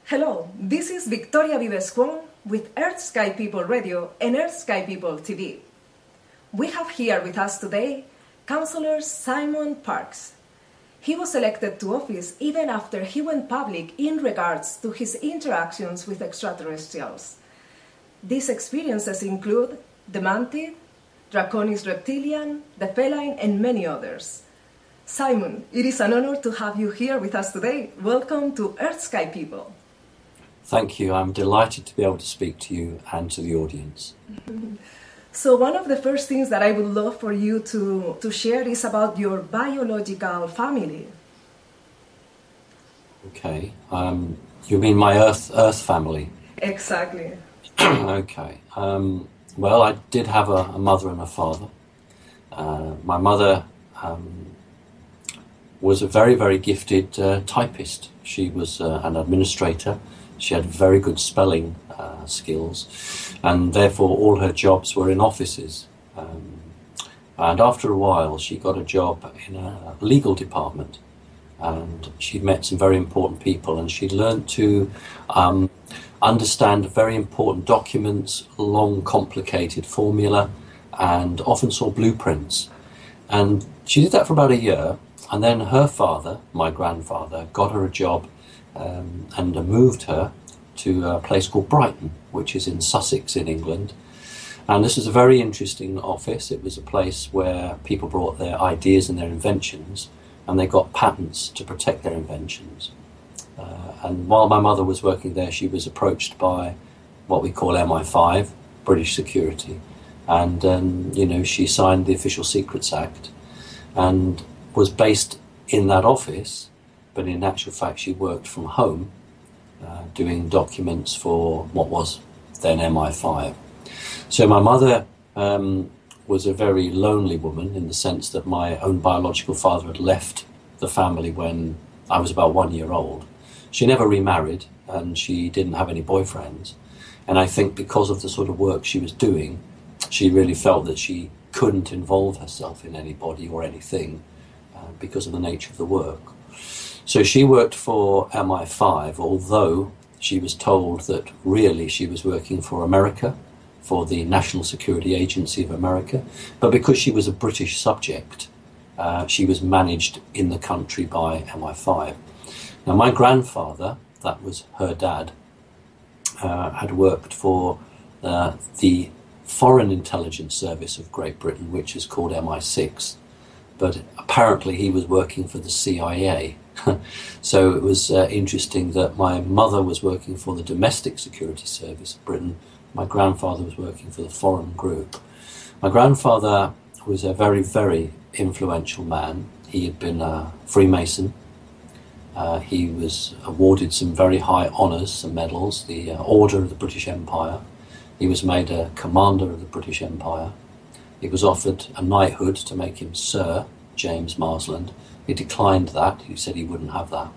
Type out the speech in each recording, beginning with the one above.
Hello, this is Victoria Vives Kwon with Earth Sky People Radio and Earth Sky People TV. We have here with us today Councillor Simon Parkes. He was elected to office even after he went public in regards to his interactions with extraterrestrials. These experiences include the mantid, Draconis reptilian, the feline, and many others. Simon, it is an honor to have you here with us today. Welcome to Earth Sky People. Thank you. I'm delighted to be able to speak to you and to the audience. So one of the first things that I would love for you to share is about your biological family. Okay. You mean my Earth family? Exactly. Okay. Well, I did have a mother and a father. My mother was a very, very gifted typist. She was an administrator. She had very good spelling skills, and therefore all her jobs were in offices. And after a while, she got a job in a legal department, and she met some very important people, and she learned to understand very important documents, long, complicated formula, and often saw blueprints. And she did that for about a year, and then her father, my grandfather, got her a job and moved her to a place called Brighton, which is in Sussex in England. And this was a very interesting office. It was a place where people brought their ideas and their inventions, and they got patents to protect their inventions. And while my mother was working there, she was approached by what we call MI5, British Security. And, she signed the Official Secrets Act and was based in that office, but in actual fact she worked from home doing documents for what was then MI5. So my mother was a very lonely woman in the sense that my own biological father had left the family when I was about 1 year old. She never remarried and she didn't have any boyfriends. And I think because of the sort of work she was doing, she really felt that she couldn't involve herself in anybody or anything because of the nature of the work. So she worked for MI5, although she was told that really she was working for America, for the National Security Agency of America. But because she was a British subject, she was managed in the country by MI5. Now my grandfather, that was her dad, had worked for the Foreign Intelligence Service of Great Britain, which is called MI6. But apparently he was working for the CIA. So it was interesting that my mother was working for the Domestic Security Service of Britain. My grandfather was working for the Foreign Group. My grandfather was a very, very influential man. He had been a Freemason. He was awarded some very high honours, some medals, the Order of the British Empire. He was made a Commander of the British Empire. He was offered a knighthood to make him Sir James Marsland. He declined that. He said he wouldn't have that.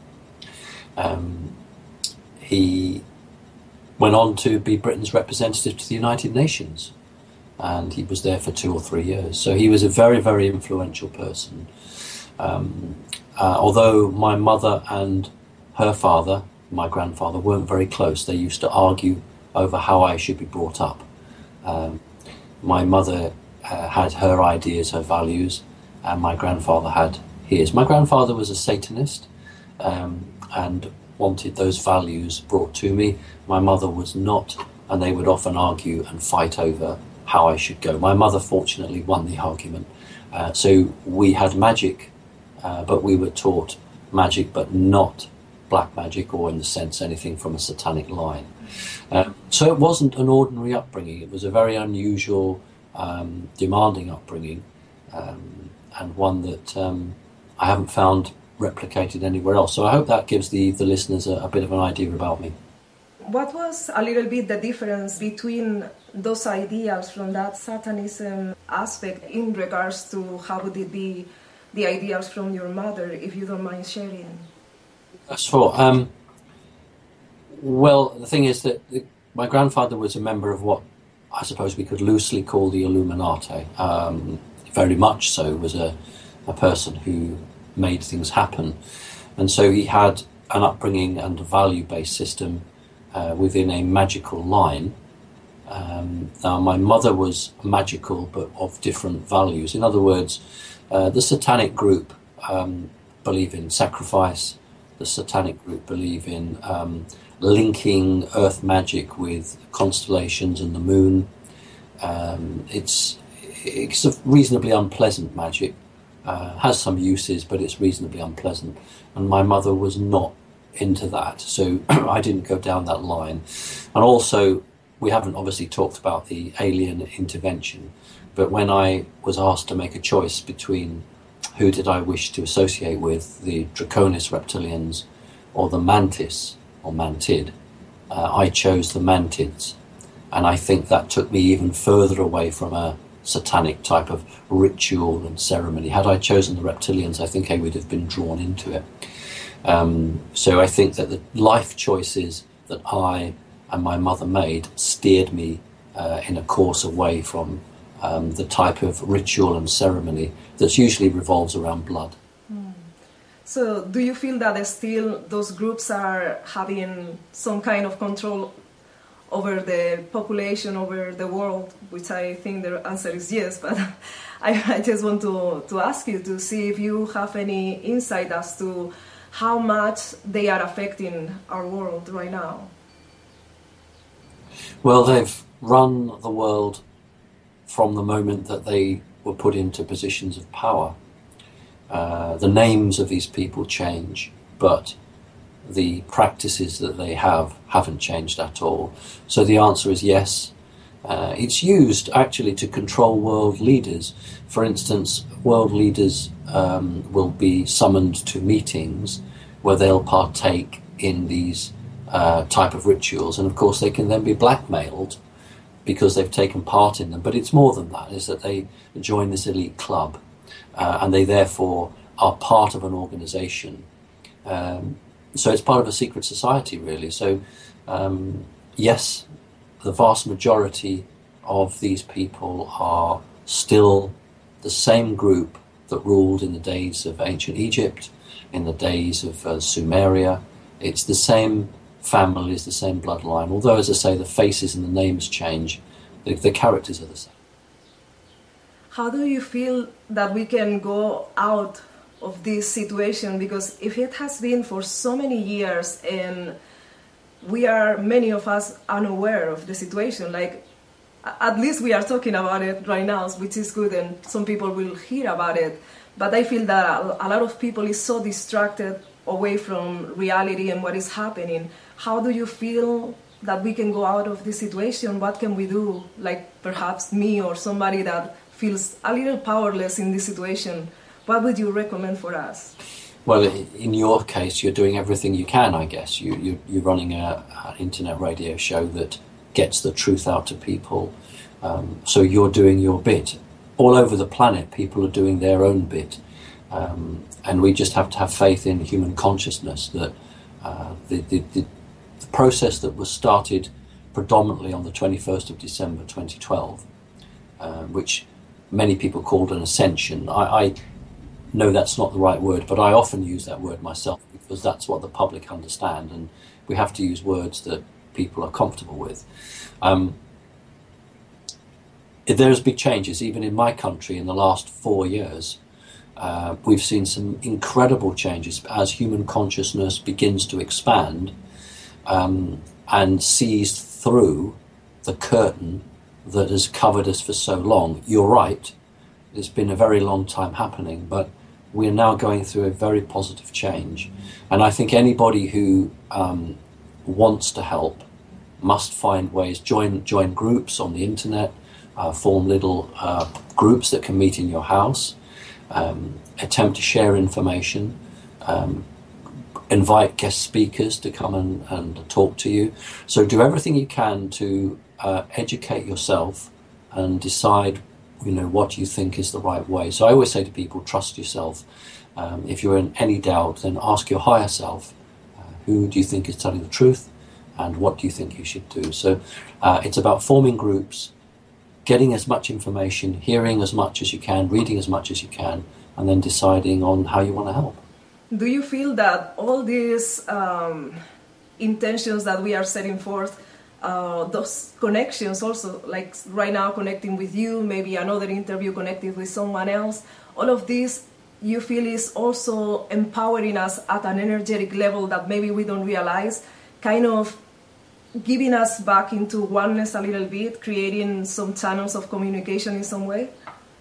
He went on to be Britain's representative to the United Nations, and he was there for 2 or 3 years. So he was a very, very influential person. Although my mother and her father, my grandfather, weren't very close, they used to argue over how I should be brought up. My mother had her ideas, her values, and my grandfather had his. My grandfather was a Satanist and wanted those values brought to me. My mother was not, and they would often argue and fight over how I should go. My mother fortunately won the argument. So we had magic, but we were taught magic, but not black magic, or in the sense anything from a satanic line. So it wasn't an ordinary upbringing. It was a very unusual, demanding upbringing, and one that I haven't found replicated anywhere else. So I hope that gives the listeners a bit of an idea about me. What was a little bit the difference between those ideals from that Satanism aspect in regards to how would it be the ideals from your mother, if you don't mind sharing? Sure. Well, the thing is that my grandfather was a member of what I suppose we could loosely call the Illuminati. Very much so, was a person who made things happen. And so he had an upbringing and a value-based system within a magical line. Now, my mother was magical, but of different values. In other words, the satanic group believe in sacrifice. The satanic group believe in linking earth magic with constellations and the moon. It's a reasonably unpleasant magic. Has some uses, but it's reasonably unpleasant. And my mother was not into that, so I didn't go down that line. And also, we haven't obviously talked about the alien intervention, but when I was asked to make a choice between who did I wish to associate with, the Draconis reptilians or the Mantis or Mantid, I chose the Mantids. And I think that took me even further away from a satanic type of ritual and ceremony. Had I chosen the reptilians, I think I would have been drawn into it. So I think that the life choices that I and my mother made steered me in a course away from the type of ritual and ceremony that usually revolves around blood. So do you feel that still those groups are having some kind of control over the population, over the world? Which I think the answer is yes, but I just want to ask you to see if you have any insight as to how much they are affecting our world right now. Well, they've run the world from the moment that they were put into positions of power. The names of these people change, but the practices that they haven't changed at all. So the answer is yes. It's used actually to control world leaders. For instance, world leaders will be summoned to meetings where they'll partake in these type of rituals, and of course they can then be blackmailed because they've taken part in them. But it's more than that, is that they join this elite club and they therefore are part of an organization. So it's part of a secret society, really. So yes, the vast majority of these people are still the same group that ruled in the days of ancient Egypt, in the days of Sumeria. It's the same families, the same bloodline, although, as I say, the faces and the names change, the characters are the same. How do you feel that we can go out of this situation? Because if it has been for so many years and many of us unaware of the situation, like at least we are talking about it right now, which is good, and some people will hear about it. But I feel that a lot of people is so distracted away from reality and what is happening. How do you feel that we can go out of this situation? What can we do? Like perhaps me or somebody that feels a little powerless in this situation. What would you recommend for us? Well, in your case, you're doing everything you can, I guess. You're running an internet radio show that gets the truth out to people. So you're doing your bit. All over the planet, people are doing their own bit. And we just have to have faith in human consciousness that the process that was started predominantly on the 21st of December 2012, which many people called an ascension. I know that's not the right word, but I often use that word myself because that's what the public understand, and we have to use words that people are comfortable with. There's big changes, even in my country in the last 4 years. We've seen some incredible changes as human consciousness begins to expand and sees through the curtain that has covered us for so long. You're right, it's been a very long time happening, but we are now going through a very positive change. And I think anybody who wants to help must find ways, join groups on the internet, form little groups that can meet in your house, attempt to share information, invite guest speakers to come and talk to you. So do everything you can to educate yourself and decide, what you think is the right way. So I always say to people, trust yourself. If you're in any doubt, then ask your higher self, who do you think is telling the truth, and what do you think you should do? So it's about forming groups, getting as much information, hearing as much as you can, reading as much as you can, and then deciding on how you want to help. Do you feel that all these intentions that we are setting forth, those connections also, like right now connecting with you, maybe another interview connecting with someone else, all of this you feel is also empowering us at an energetic level that maybe we don't realize, kind of giving us back into oneness a little bit, creating some channels of communication in some way?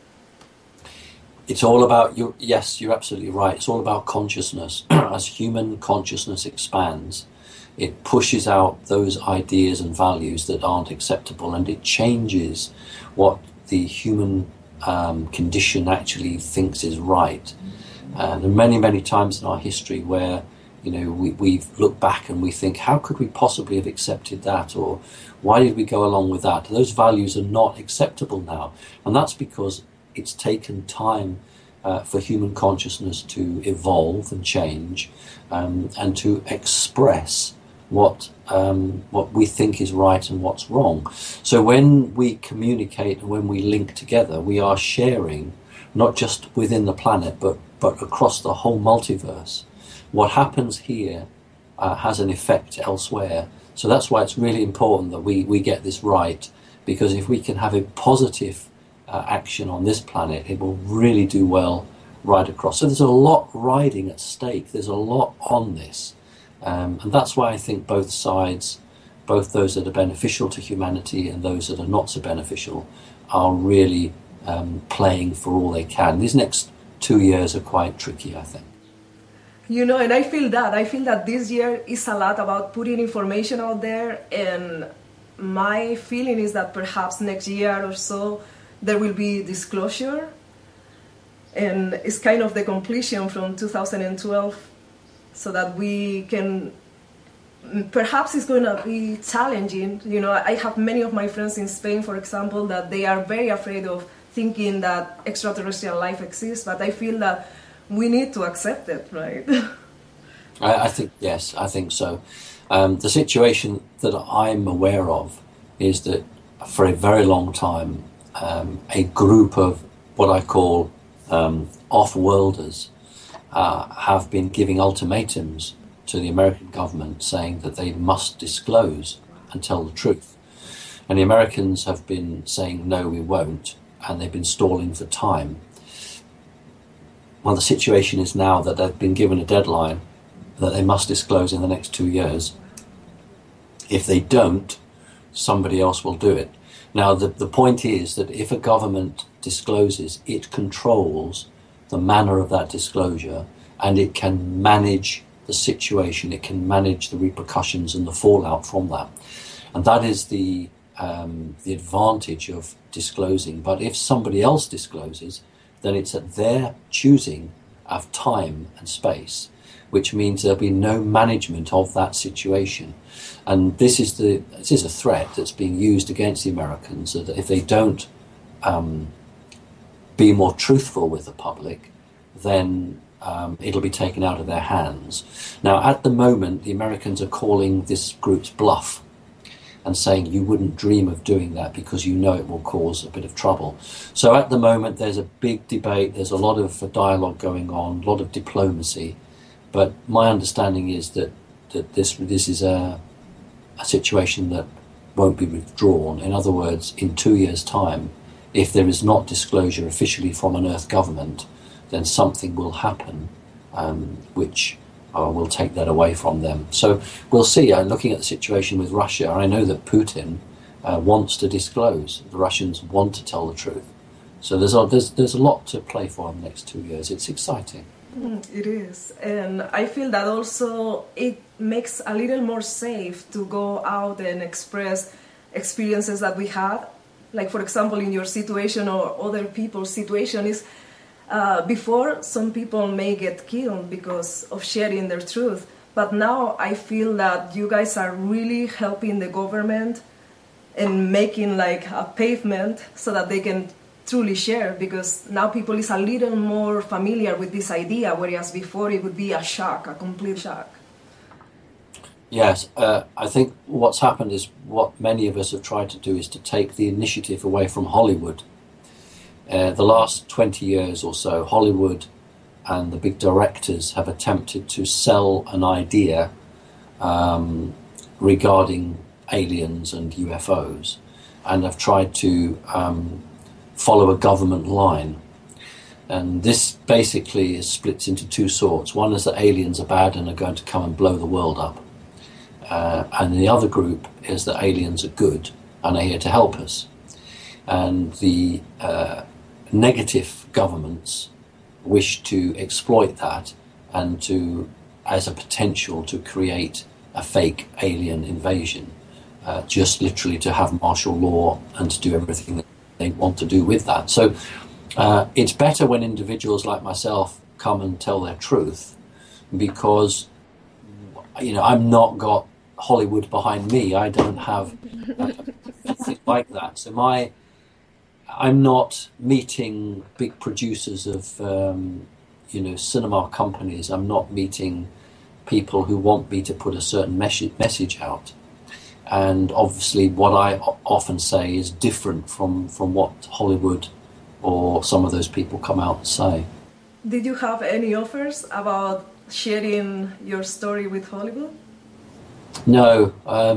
It's all about, yes, you're absolutely right. It's all about consciousness. As human consciousness expands, it pushes out those ideas and values that aren't acceptable, and it changes what the human condition actually thinks is right. There are many, many times in our history where, you know, we've looked back and we think, how could we possibly have accepted that? Or why did we go along with that? Those values are not acceptable now. And that's because it's taken time for human consciousness to evolve and change, and to express what we think is right and what's wrong. So when we communicate and when we link together, we are sharing not just within the planet but across the whole multiverse. What happens here has an effect elsewhere. So that's why it's really important that we get this right, because if we can have a positive action on this planet, it will really do well right across. So there's a lot riding at stake. There's a lot on this. And that's why I think both sides, both those that are beneficial to humanity and those that are not so beneficial, are really playing for all they can. These next 2 years are quite tricky, I think. You know, and I feel that this year is a lot about putting information out there, and my feeling is that perhaps next year or so there will be disclosure, and it's kind of the completion from 2012, so that we can, perhaps it's going to be challenging. You know, I have many of my friends in Spain, for example, that they are very afraid of thinking that extraterrestrial life exists, but I feel that we need to accept it, right? I think, yes, I think so. The situation that I'm aware of is that for a very long time, a group of what I call off-worlders have been giving ultimatums to the American government saying that they must disclose and tell the truth. And the Americans have been saying, no, we won't, and they've been stalling for time. Well, the situation is now that they've been given a deadline that they must disclose in the next 2 years. If they don't, somebody else will do it. Now, the point is that if a government discloses, it controls the manner of that disclosure, and it can manage the situation, it can manage the repercussions and the fallout from that. And that is the advantage of disclosing. But if somebody else discloses, then it's at their choosing of time and space, which means there'll be no management of that situation. And this is a threat that's being used against the Americans, that if they don't be more truthful with the public, then it'll be taken out of their hands. Now, at the moment, the Americans are calling this group's bluff and saying you wouldn't dream of doing that because you know it will cause a bit of trouble. So at the moment, there's a big debate, there's a lot of dialogue going on, a lot of diplomacy. But my understanding is that this is a situation that won't be withdrawn. In other words, in 2 years' time, if there is not disclosure officially from an Earth government, then something will happen which will take that away from them. So we'll see. Looking at the situation with Russia, I know that Putin wants to disclose. The Russians want to tell the truth. So there's a lot to play for in the next 2 years. It's exciting. It is. And I feel that also it makes a little more safe to go out and express experiences that we had. Like, for example, in your situation or other people's situation is before, some people may get killed because of sharing their truth. But now I feel that you guys are really helping the government and making like a pavement so that they can truly share, because now people is a little more familiar with this idea, whereas before it would be a shock, a complete shock. Yes, I think what's happened is what many of us have tried to do is to take the initiative away from Hollywood. The last 20 years or so, Hollywood and the big directors have attempted to sell an idea regarding aliens and UFOs, and have tried to follow a government line. And this basically splits into two sorts. One is that aliens are bad and are going to come and blow the world up. And the other group is that aliens are good and are here to help us. And the negative governments wish to exploit that and to, as a potential to create a fake alien invasion, just literally to have martial law and to do everything that they want to do with that. So it's better when individuals like myself come and tell their truth, because I'm not got Hollywood behind me. I don't have anything like that. So I'm not meeting big producers of cinema companies. I'm not meeting people who want me to put a certain message out. And obviously what I often say is different from what Hollywood or some of those people come out and say. Did you have any offers about sharing your story with Hollywood? No.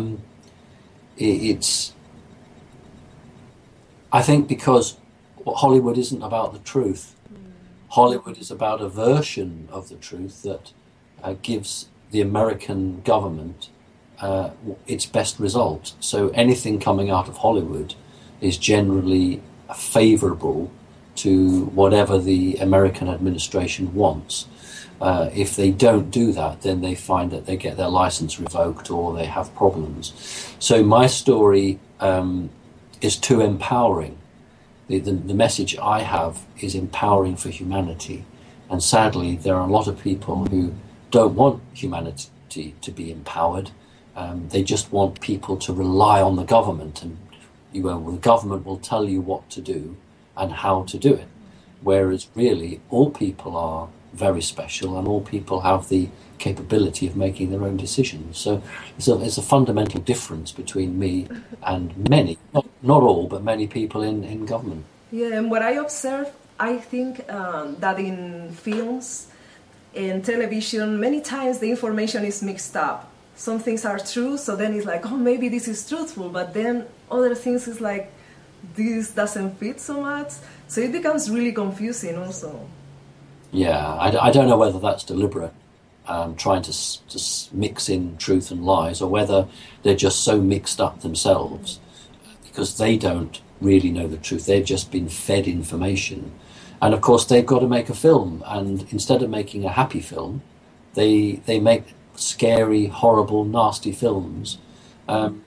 I think because Hollywood isn't about the truth. Hollywood is about a version of the truth that gives the American government its best result. So anything coming out of Hollywood is generally favourable to whatever the American administration wants. If they don't do that, then they find that they get their license revoked or they have problems. So my story is too empowering. The message I have is empowering for humanity. And sadly, there are a lot of people who don't want humanity to be empowered. They just want people to rely on the government, and the government will tell you what to do and how to do it. Whereas really, all people are very special, and all people have the capability of making their own decisions. So it's a fundamental difference between me and many, not all, but many people in government. Yeah, and what I observe, I think that in films, in television, many times the information is mixed up. Some things are true, so then it's like, oh, maybe this is truthful, but then other things is like, this doesn't fit so much. So it becomes really confusing also. Yeah, I don't know whether that's deliberate, trying to mix in truth and lies, or whether they're just so mixed up themselves because they don't really know the truth. They've just been fed information. And of course, they've got to make a film. And instead of making a happy film, they make scary, horrible, nasty films. And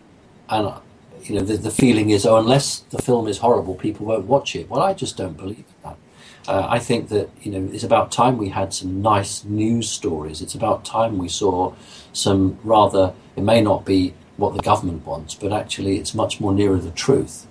the feeling is, unless the film is horrible, people won't watch it. Well, I just don't believe that. I think that it's about time we had some nice news stories. It's about time we saw some rather, it may not be what the government wants, but actually it's much more nearer the truth.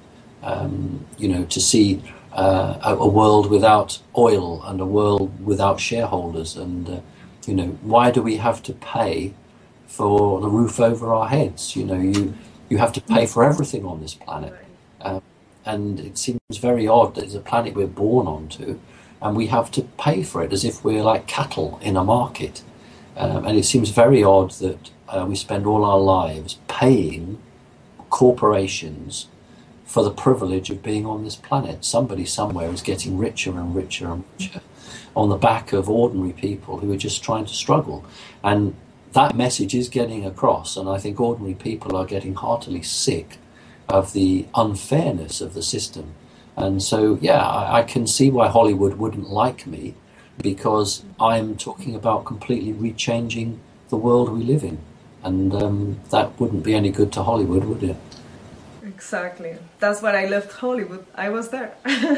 To see a world without oil and a world without shareholders, and why do we have to pay for the roof over our heads? You have to pay for everything on this planet. And it seems very odd that it's a planet we're born onto, and we have to pay for it as if we're like cattle in a market. And it seems very odd that we spend all our lives paying corporations for the privilege of being on this planet. Somebody somewhere is getting richer and richer and richer on the back of ordinary people who are just trying to struggle. And that message is getting across, and I think ordinary people are getting heartily sick of the unfairness of the system. And so, I can see why Hollywood wouldn't like me, because I'm talking about completely rechanging the world we live in. And that wouldn't be any good to Hollywood, would it? Exactly. That's why I left Hollywood. I was there.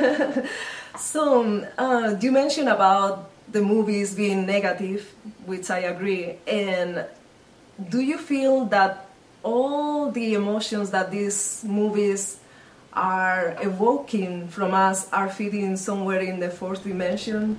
So, you mentioned about the movies being negative, which I agree. And do you feel that all the emotions that these movies are evoking from us are fitting somewhere in the fourth dimension?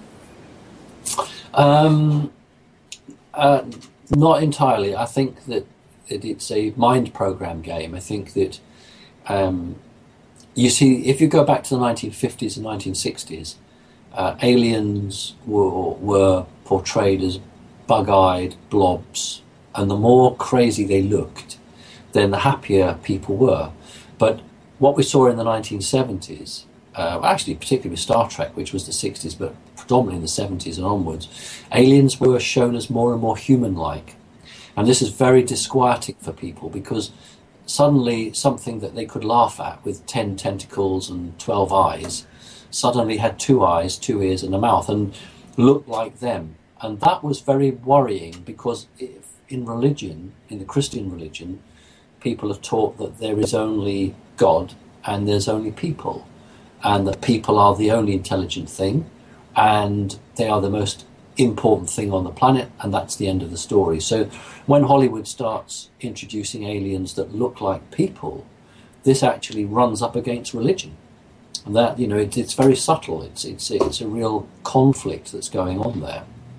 Not entirely. I think that it's a mind program game. I think that you see, if you go back to the 1950s and 1960s, aliens were portrayed as bug-eyed blobs, and the more crazy they looked, then the happier people were. But what we saw in the 1970s, actually particularly with Star Trek, which was the 60s, but predominantly in the 70s and onwards, aliens were shown as more and more human-like. And this is very disquieting for people, because suddenly something that they could laugh at with 10 tentacles and 12 eyes suddenly had 2 eyes, 2 ears and a mouth and looked like them. And that was very worrying, because in religion, in the Christian religion, people are taught that there is only God and there's only people, and that people are the only intelligent thing and they are the most important thing on the planet, and that's the end of the story. So when Hollywood starts introducing aliens that look like people, this actually runs up against religion. And that, you know, it's very subtle. It's a real conflict that's going on there.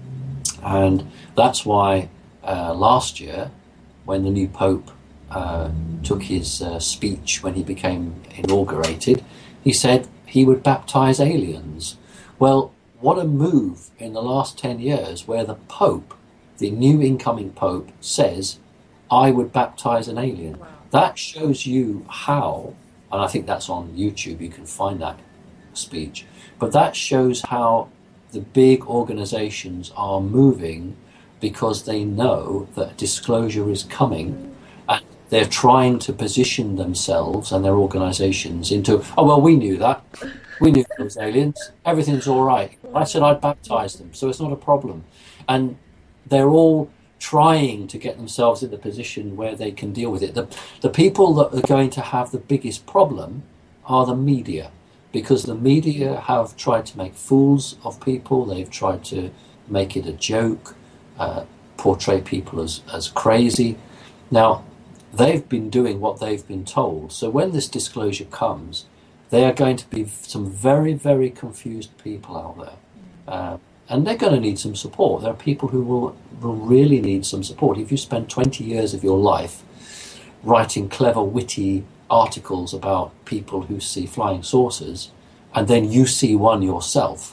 And that's why last year, when the new Pope took his speech when he became inaugurated, he said he would baptize aliens. Well, what a move in the last 10 years, where the Pope, the new incoming Pope, says, I would baptize an alien. Wow. That shows you how, and I think that's on YouTube, you can find that speech, but that shows how the big organizations are moving, because they know that disclosure is coming, and they're trying to position themselves and their organizations into, oh, well, we knew that. We knew there was aliens. Everything's all right. I said I'd baptize them, so it's not a problem. And they're all trying to get themselves in the position where they can deal with it. The people that are going to have the biggest problem are the media, because the media have tried to make fools of people. They've tried to make it a joke, portray people as crazy. Now, they've been doing what they've been told. So when this disclosure comes, there are going to be some very, very confused people out there. And they're going to need some support. There are people who will really need some support. If you spend 20 years of your life writing clever, witty articles about people who see flying saucers, and then you see one yourself,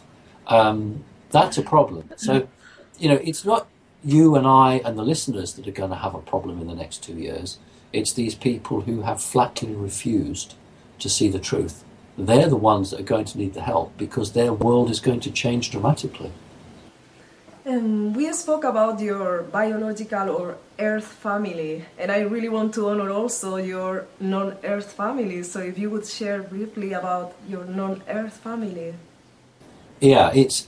that's a problem. So, you know, it's not you and I and the listeners that are going to have a problem in the next 2 years. It's these people who have flatly refused to see the truth. They're the ones that are going to need the help, because their world is going to change dramatically. We spoke about your biological or Earth family, and I really want to honor also your non-Earth family. So if you would share briefly about your non-Earth family. Yeah, it's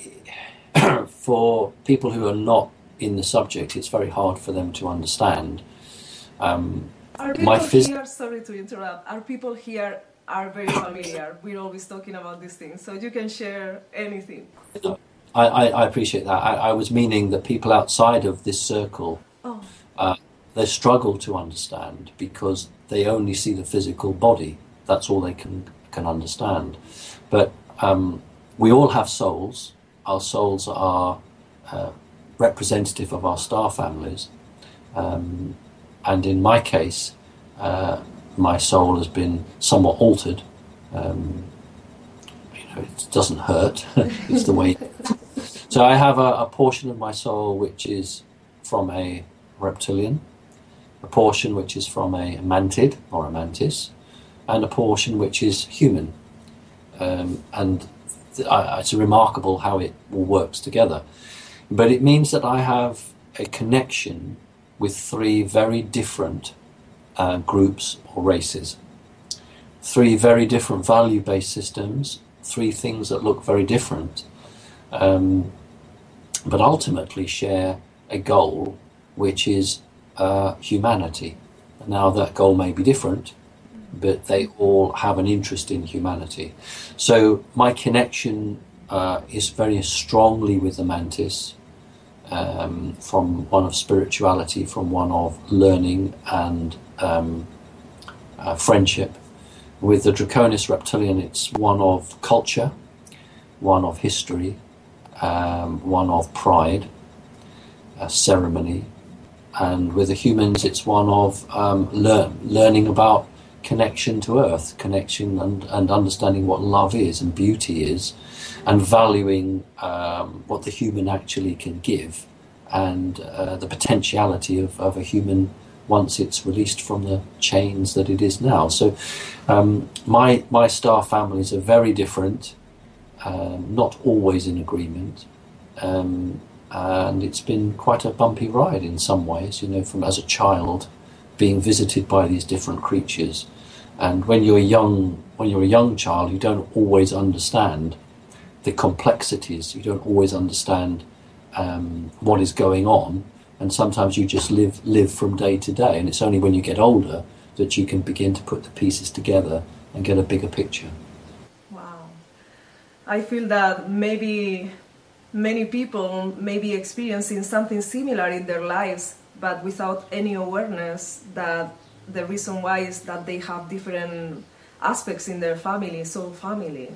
for people who are not in the subject, it's very hard for them to understand. Our people here, sorry to interrupt, our people here are very familiar. We're always talking about these things, so you can share anything. I appreciate that. I was meaning that people outside of this circle, they struggle to understand, because they only see the physical body. That's all they can understand. But we all have souls. Our souls are representative of our star families. And in my case, my soul has been somewhat altered. It doesn't hurt. It's the way. So I have a portion of my soul which is from a reptilian, a portion which is from a mantid or a mantis, and a portion which is human. It's remarkable how it all works together. But it means that I have a connection with 3 very different groups or races. 3 very different value-based systems, 3 things that look very different, but ultimately share a goal, which is humanity. Now, that goal may be different, but they all have an interest in humanity. So my connection is very strongly with the mantis, from one of spirituality, from one of learning and friendship. With the Draconis reptilian, it's one of culture, one of history, one of pride, ceremony. And with the humans, it's one of learning about connection to Earth, connection and understanding what love is and beauty is, and valuing what the human actually can give, and the potentiality of a human once it's released from the chains that it is now. So my star families are very different, not always in agreement, and it's been quite a bumpy ride in some ways, you know, from as a child being visited by these different creatures. And when you're a young child, you don't always understand the complexities, you don't always understand what is going on, and sometimes you just live from day to day, and it's only when you get older that you can begin to put the pieces together and get a bigger picture. Wow. I feel that maybe many people may be experiencing something similar in their lives, but without any awareness that the reason why is that they have different aspects in their family, soul family.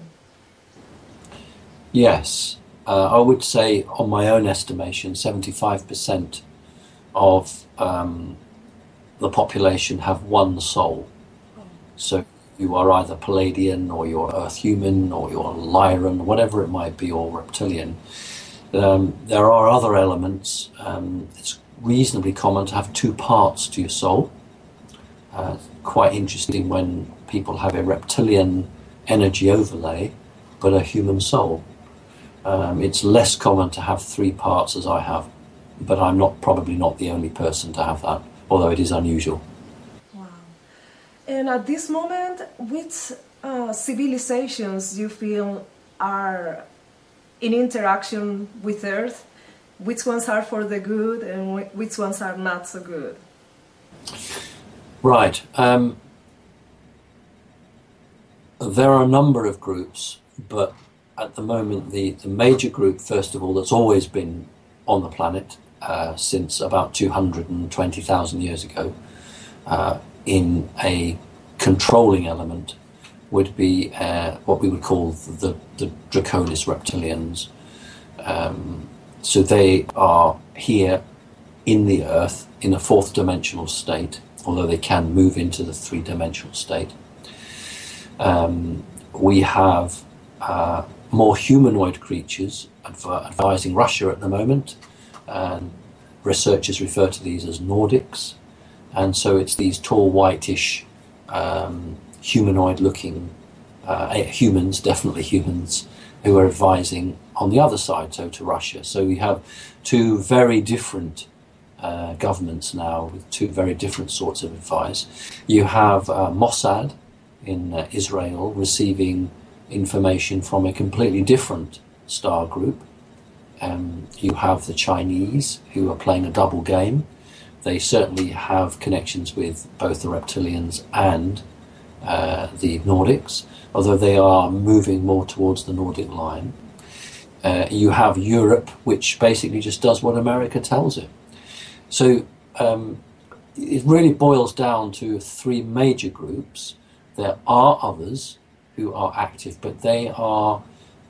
Yes, I would say, on my own estimation, 75% of the population have one soul. So you are either Palladian, or you're Earth human, or you're Lyran, whatever it might be, or reptilian. There are other elements. It's reasonably common to have two parts to your soul. Quite interesting when people have a reptilian energy overlay, but a human soul. It's less common to have three parts as I have, but I'm probably not the only person to have that, although it is unusual. Wow. And at this moment, which civilizations you feel are in interaction with Earth? Which ones are for the good and which ones are not so good? Right. There are a number of groups, but at the moment the major group, first of all, that's always been on the planet since about 220,000 years ago, in a controlling element, would be what we would call the Draconis reptilians. So they are here in the Earth in a fourth dimensional state, although they can move into the three-dimensional state. We have more humanoid creatures advising Russia at the moment. Researchers refer to these as Nordics, and so it's these tall, whitish, humanoid-looking humans, definitely humans, who are advising on the other side, so to Russia. So we have two very different governments now with two very different sorts of advice. You have Mossad in Israel receiving information from a completely different star group. You have the Chinese, who are playing a double game. They certainly have connections with both the reptilians and the Nordics, although they are moving more towards the Nordic line. You have Europe, which basically just does what America tells it. So it really boils down to three major groups. There are others who are active, but they are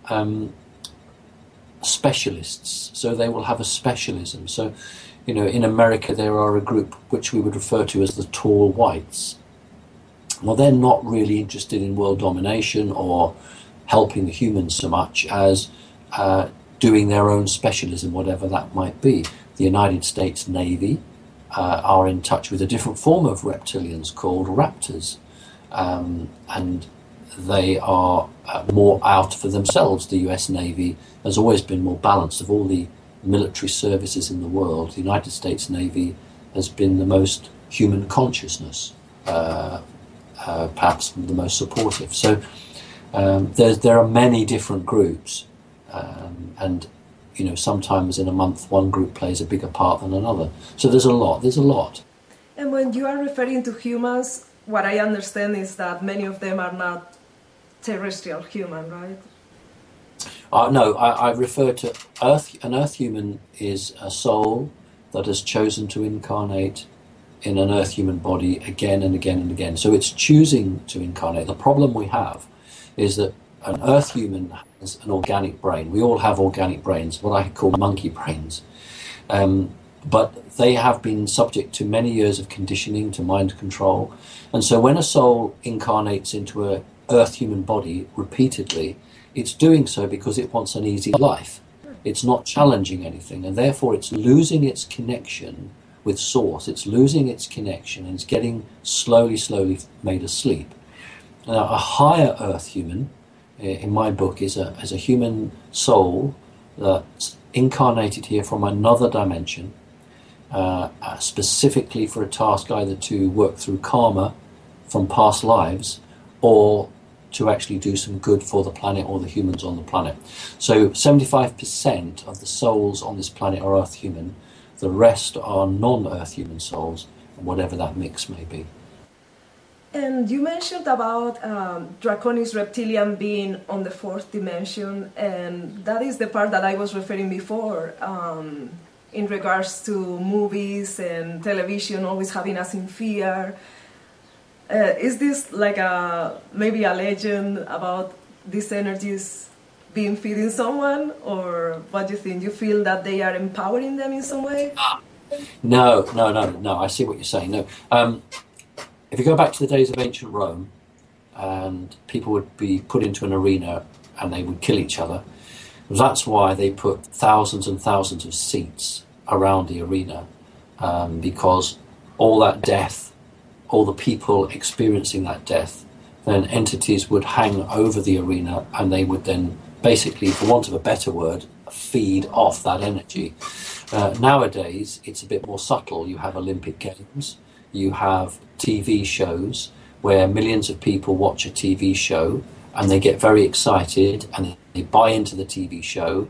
specialists, so they will have a specialism. So, you know, in America there are a group which we would refer to as the tall whites. Well, they're not really interested in world domination or helping the humans so much as doing their own specialism, whatever that might be. The United States Navy are in touch with a different form of reptilians called raptors, and they are more out for themselves. The US Navy has always been more balanced. Of all the military services in the world, the United States Navy has been the most human consciousness, perhaps the most supportive. So there are many different groups, and you know, sometimes in a month one group plays a bigger part than another. So there's a lot. And when you are referring to humans, what I understand is that many of them are not terrestrial human, right? No, I refer to Earth. An Earth human is a soul that has chosen to incarnate in an Earth human body again and again and again. So it's choosing to incarnate. The problem we have is that an Earth human has an organic brain. We all have organic brains, what I call monkey brains. but they have been subject to many years of conditioning, to mind control. And so when a soul incarnates into a earth human body repeatedly, it's doing so because it wants an easy life. It's not challenging anything, and therefore it's losing its connection with source. It's losing its connection, and it's getting slowly made asleep. Now, a higher earth human, in my book, is a human soul that's incarnated here from another dimension, specifically for a task either to work through karma from past lives or to actually do some good for the planet or the humans on the planet. So 75% of the souls on this planet are earth human. The rest are non-earth human souls, whatever that mix may be. And you mentioned about Draconis Reptilian being on the fourth dimension, and that is the part that I was referring before in regards to movies and television always having us in fear. Is this like maybe a legend about these energies being feeding someone, or what do you think? You feel that they are empowering them in some way? No. I see what you're saying. No. If you go back to the days of ancient Rome, and people would be put into an arena and they would kill each other, that's why they put thousands and thousands of seats around the arena, because all that death, all the people experiencing that death, then entities would hang over the arena, and they would then basically, for want of a better word, feed off that energy. Nowadays, it's a bit more subtle. You have Olympic Games, you have TV shows where millions of people watch a TV show and they get very excited and they buy into the TV show,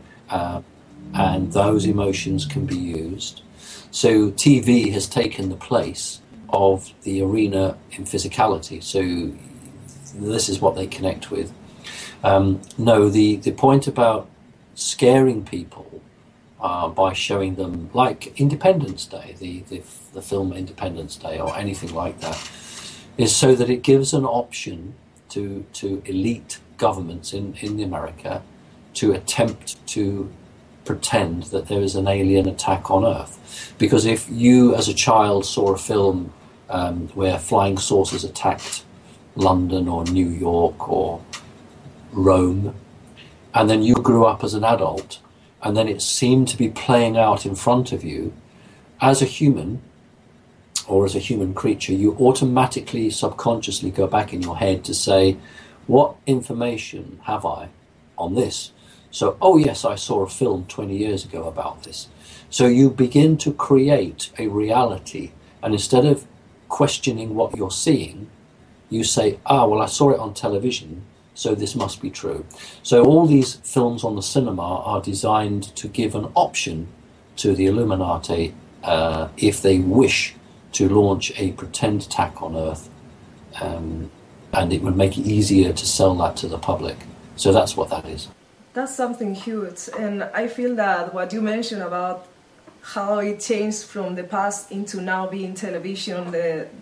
and those emotions can be used. So TV has taken the place of the arena in physicality. So this is what they connect with. No, the point about scaring people by showing them, like Independence Day, the film Independence Day or anything like that, is so that it gives an option to elite governments in America to attempt to pretend that there is an alien attack on Earth. Because if you as a child saw a film where flying saucers attacked London or New York or Rome, and then you grew up as an adult, and then it seemed to be playing out in front of you, as a human, or as a human creature, you automatically, subconsciously go back in your head to say, what information have I on this? So, oh yes, I saw a film 20 years ago about this. So you begin to create a reality, and instead of questioning what you're seeing, you say, well, I saw it on television, so this must be true. So all these films on the cinema are designed to give an option to the Illuminati if they wish to launch a pretend attack on Earth, and it would make it easier to sell that to the public. So that's what that is. That's something huge, and I feel that what you mentioned about how it changed from the past into now being television,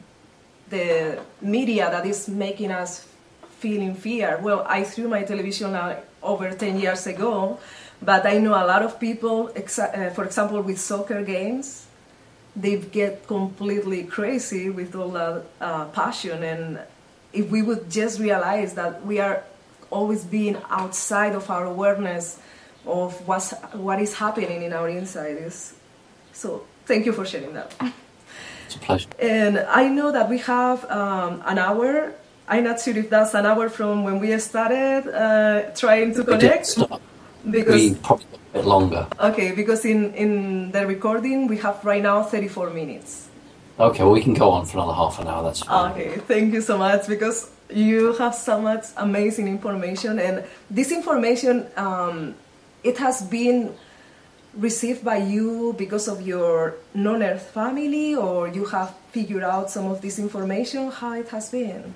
the media that is making us feel in fear. Well, I threw my television out over 10 years ago, but I know a lot of people, for example, with soccer games, they get completely crazy with all that passion. And if we would just realize that we are always being outside of our awareness of what is happening in our inside. So thank you for sharing that. It's a pleasure. And I know that we have an hour. I'm not sure if that's an hour from when we started trying to connect. We probably a bit longer. Okay, because in the recording we have right now 34 minutes. Okay, well we can go on for another half an hour, that's fine. Okay, thank you so much, because you have so much amazing information, and this information, it has been received by you because of your non-Earth family, or you have figured out some of this information, how it has been?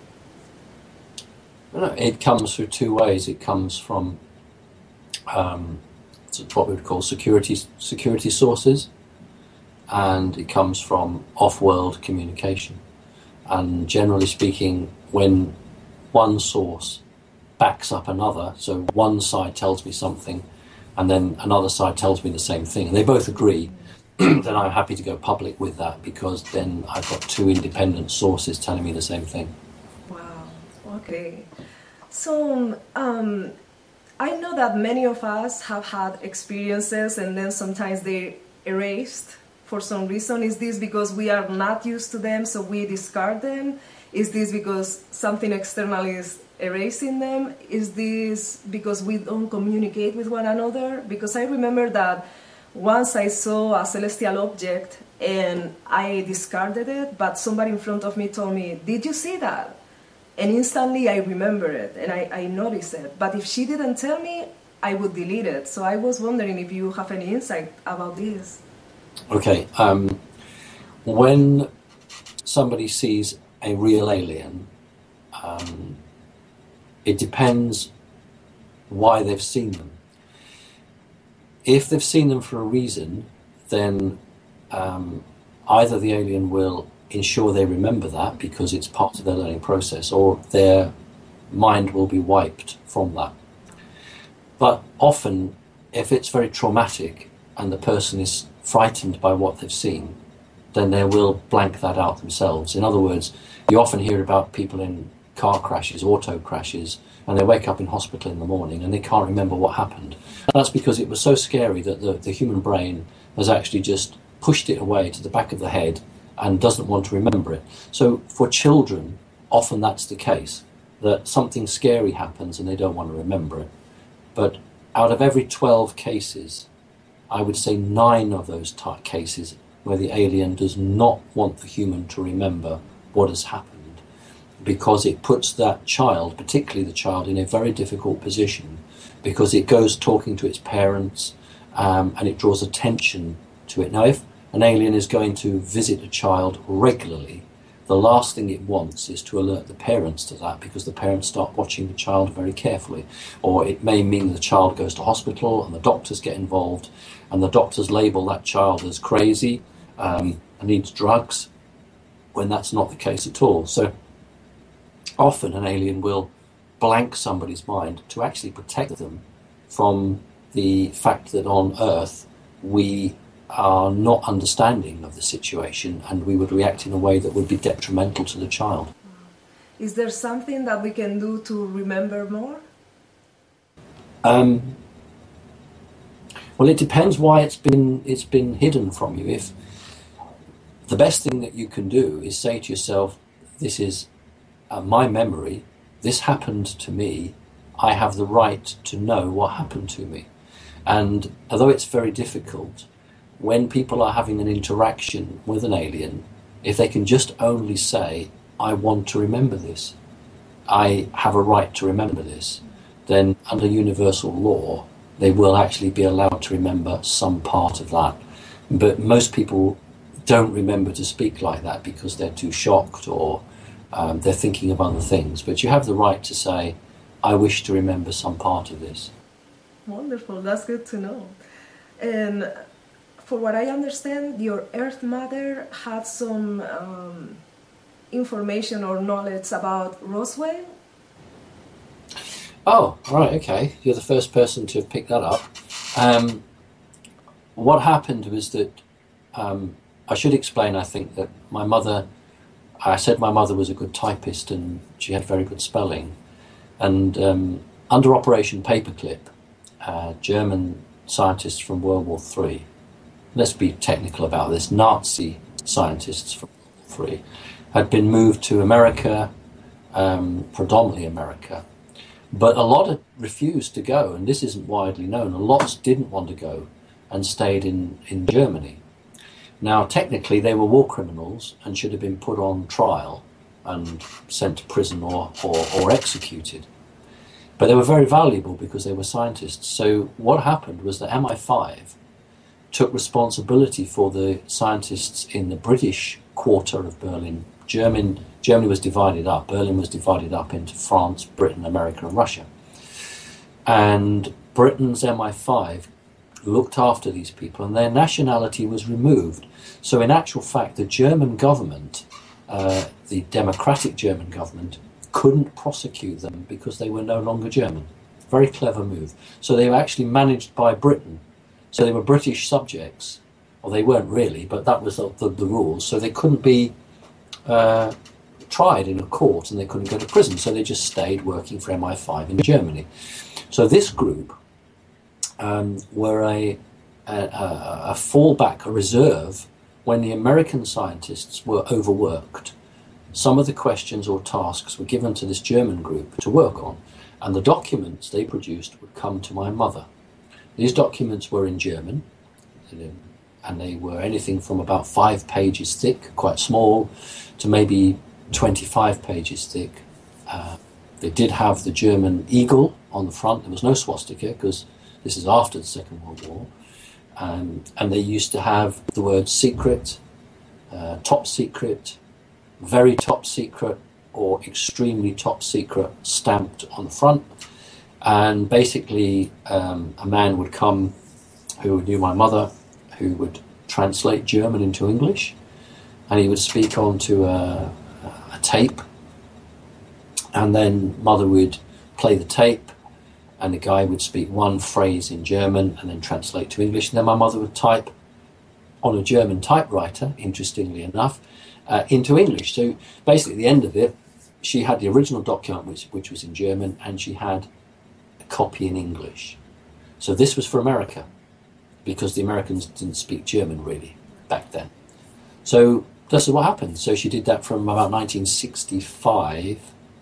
It comes through two ways. It comes from what we would call security sources, and it comes from off-world communication. And generally speaking, when one source backs up another, so one side tells me something and then another side tells me the same thing, and they both agree, then I'm happy to go public with that, because then I've got two independent sources telling me the same thing. Wow. Okay. So I know that many of us have had experiences and then sometimes they're erased for some reason. Is this because we are not used to them, so we discard them? Is this because something external is erasing them? Is this because we don't communicate with one another? Because I remember that once I saw a celestial object and I discarded it, but somebody in front of me told me, "Did you see that?" And instantly I remember it and I noticed it. But if she didn't tell me, I would delete it. So I was wondering if you have any insight about this. Okay. When somebody sees a real alien, it depends why they've seen them. If they've seen them for a reason, then either the alien will ensure they remember that because it's part of their learning process, or their mind will be wiped from that. But often, if it's very traumatic and the person is frightened by what they've seen, then they will blank that out themselves. In other words, you often hear about people in car crashes, auto crashes, and they wake up in hospital in the morning and they can't remember what happened. And that's because it was so scary that the human brain has actually just pushed it away to the back of the head and doesn't want to remember it. So for children, often that's the case, that something scary happens and they don't want to remember it. But out of every 12 cases, I would say 9 of those cases where the alien does not want the human to remember what has happened, because it puts that child, particularly the child, in a very difficult position, because it goes talking to its parents and it draws attention to it. Now, if an alien is going to visit a child regularly, the last thing it wants is to alert the parents to that, because the parents start watching the child very carefully. Or it may mean the child goes to hospital and the doctors get involved, and the doctors label that child as crazy and needs drugs, when that's not the case at all. So often an alien will blank somebody's mind to actually protect them from the fact that on Earth we are not understanding of the situation, and we would react in a way that would be detrimental to the child. Is there something that we can do to remember more? Well, it depends why it's been hidden from you. If the best thing that you can do is say to yourself, "This is my memory. This happened to me. I have the right to know what happened to me." And although it's very difficult, when people are having an interaction with an alien, if they can just only say, "I want to remember this, I have a right to remember this," then under universal law, they will actually be allowed to remember some part of that. But most people don't remember to speak like that because they're too shocked, or they're thinking of other things. But you have the right to say, "I wish to remember some part of this." Wonderful, that's good to know. And for what I understand, your Earth Mother had some information or knowledge about Roswell? Oh, right, okay. You're the first person to have picked that up. What happened was that, I should explain, I think, that I said my mother was a good typist and she had very good spelling. And under Operation Paperclip, German scientists from World War III, let's be technical about this, Nazi scientists from World War III, had been moved to America, predominantly America. But a lot had refused to go, and this isn't widely known. A lot didn't want to go and stayed in Germany. Now, technically, they were war criminals and should have been put on trial and sent to prison or executed. But they were very valuable because they were scientists. So what happened was that MI5 took responsibility for the scientists in the British quarter of Berlin. Germany was divided up. Berlin was divided up into France, Britain, America, and Russia. And Britain's MI5 looked after these people, and their nationality was removed. So in actual fact, the German government, the democratic German government, couldn't prosecute them because they were no longer German. Very clever move. So they were actually managed by Britain. So they were British subjects Or they weren't really, but that was the rules. So they couldn't be tried in a court, and they couldn't go to prison. So they just stayed working for MI5 in Germany. So this group were a fallback, a reserve, when the American scientists were overworked. Some of the questions or tasks were given to this German group to work on, and the documents they produced would come to my mother. These documents were in German, and they were anything from about 5 pages thick, quite small, to maybe 25 pages thick. They did have the German eagle on the front. There was no swastika, because this is after the Second World War. And they used to have the word secret, top secret, very top secret, or extremely top secret stamped on the front. And basically a man would come who knew my mother, who would translate German into English, and he would speak onto a tape, and then mother would play the tape, and the guy would speak one phrase in German and then translate to English, and then my mother would type on a German typewriter, interestingly enough, into English. So basically at the end of it, she had the original document, which was in German, and she had a copy in English. So this was for America, because the Americans didn't speak German really back then. So this is what happened. So she did that from about 1965,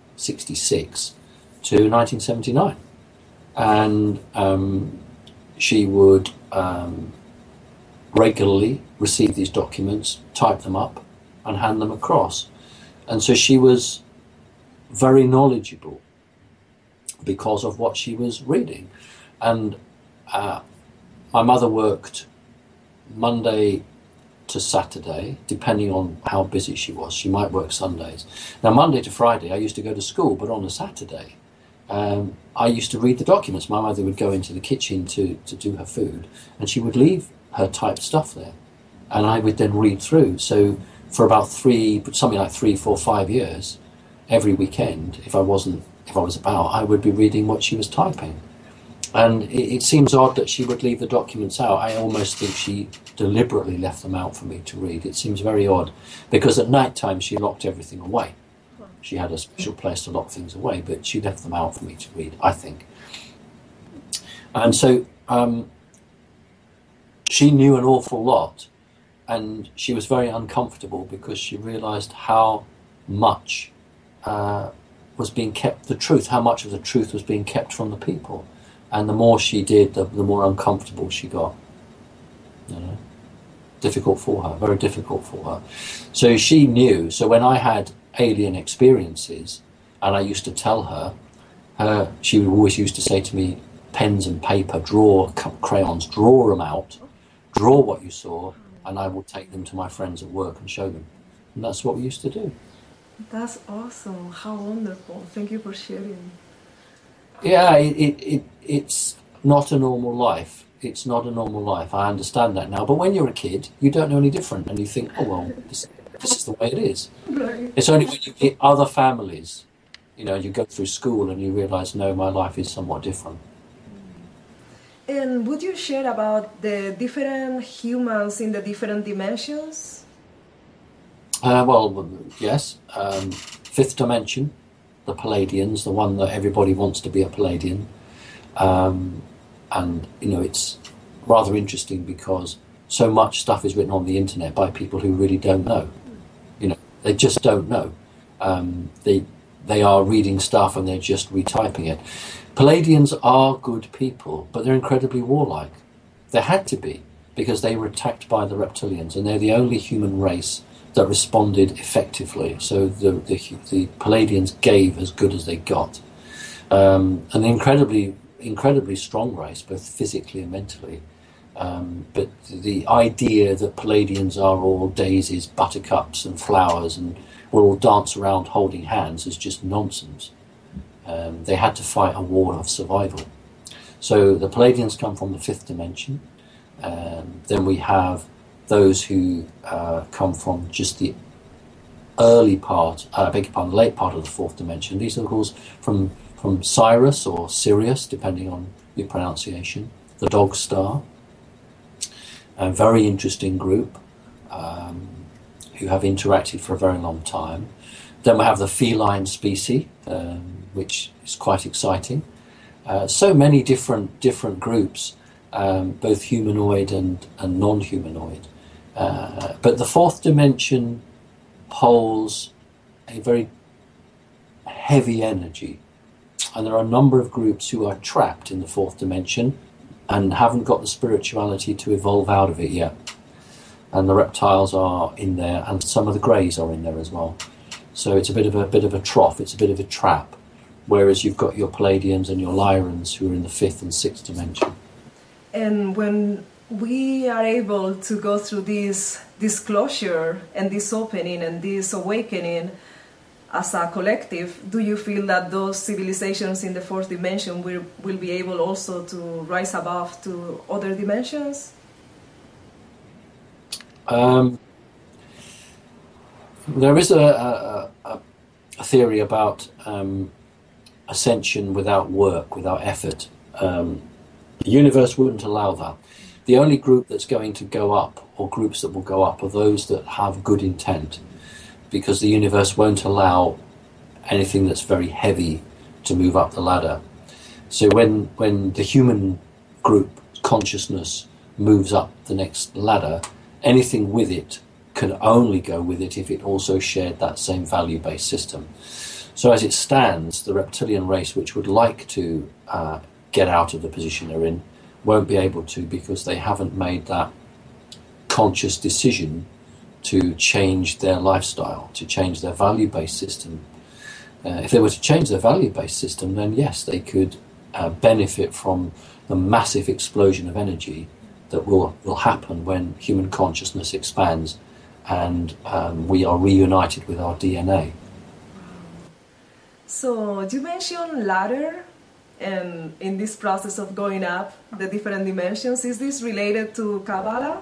66 to 1979. And she would regularly receive these documents, type them up, and hand them across. And so she was very knowledgeable because of what she was reading. And my mother worked Monday to Saturday, depending on how busy she was. She might work Sundays. Now, Monday to Friday, I used to go to school, but on a Saturday, I used to read the documents. My mother would go into the kitchen to do her food, and she would leave her typed stuff there, and I would then read through. So for about something like 3, 4, 5 years, every weekend, if I was about, I would be reading what she was typing. And it seems odd that she would leave the documents out. I almost think she deliberately left them out for me to read. It seems very odd, because at night time she locked everything away. She had a special place to lock things away, but she left them out for me to read, I think. And so she knew an awful lot, and she was very uncomfortable because she realized how much was being kept, how much of the truth was being kept from the people. And the more she did, the more uncomfortable she got. You know? Difficult for her, very difficult for her. So she knew. So when I had alien experiences, and I used to tell her, she would always used to say to me, pens and paper, draw crayons, draw them out, draw what you saw, and I will take them to my friends at work and show them. And that's what we used to do. That's awesome. How wonderful. Thank you for sharing. Yeah, it's not a normal life. It's not a normal life. I understand that now. But when you're a kid, you don't know any different, and you think, oh, well, this is the way it is. Right. It's only when you meet other families, you go through school and you realize, no, my life is somewhat different. And would you share about the different humans in the different dimensions? Well, yes. Fifth dimension, the Palladians, the one that everybody wants to be a Palladian. And, it's rather interesting because so much stuff is written on the internet by people who really don't know. They just don't know. They are reading stuff and they're just retyping it. Palladians are good people, but they're incredibly warlike. They had to be, because they were attacked by the reptilians, and they're the only human race that responded effectively. So the Palladians gave as good as they got. And an incredibly strong race, both physically and mentally. But the idea that Palladians are all daisies, buttercups and flowers and will all dance around holding hands is just nonsense. They had to fight a war of survival. So the Palladians come from the fifth dimension. Then we have those who come from just the late part of the fourth dimension. These are, of course, from Sirius or Sirius, depending on your pronunciation, the dog star. a very interesting group who have interacted for a very long time. Then we have the feline species, which is quite exciting. So many different groups, both humanoid and non-humanoid. But the fourth dimension holds a very heavy energy. And there are a number of groups who are trapped in the fourth dimension and haven't got the spirituality to evolve out of it yet. And the reptiles are in there, and some of the greys are in there as well. So it's a bit of a trough, it's a bit of a trap. Whereas you've got your Palladians and your Lyrans who are in the fifth and sixth dimension. And when we are able to go through this disclosure and this opening and this awakening as a collective, do you feel that those civilizations in the fourth dimension will be able also to rise above to other dimensions? There is a theory about ascension without work, without effort. The universe wouldn't allow that. The only group that's going to go up, or groups that will go up, are those that have good intent, because the universe won't allow anything that's very heavy to move up the ladder. So when the human group consciousness moves up the next ladder, anything with it can only go with it if it also shared that same value-based system. So as it stands, the reptilian race, which would like to get out of the position they're in, won't be able to, because they haven't made that conscious decision to change their lifestyle, to change their value-based system. If they were to change their value-based system, then yes, they could benefit from the massive explosion of energy that will happen when human consciousness expands and we are reunited with our DNA. So you mentioned ladder, and in this process of going up the different dimensions, is this related to Kabbalah?